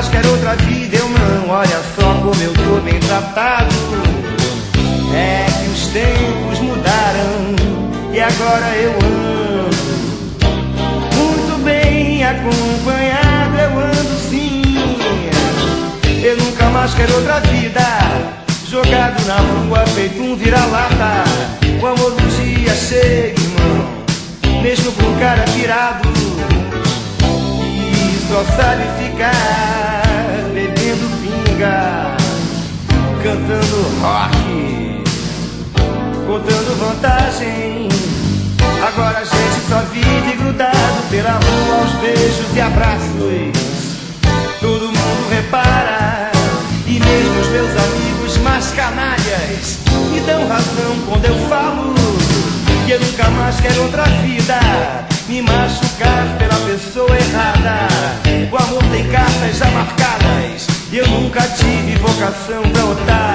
quero outra vida, eu não. Olha só como eu tô bem tratado. É que os tempos mudaram e agora eu ando muito bem acompanhado, eu ando sim. Eu nunca mais quero outra vida, jogado na rua feito um vira-lata. O amor do dia chega, irmão, mesmo com um cara pirado, e só sabe ficar bebendo pinga, cantando rock, contando vantagem. Agora a gente só vive grudado pela rua aos beijos e abraços. Todo mundo repara, e mesmo os meus amigos mais canalhas me dão razão quando eu falo que eu nunca mais quero outra vida, me machucar pela pessoa errada. O amor tem cartas já marcadas e eu nunca tive vocação pra otário.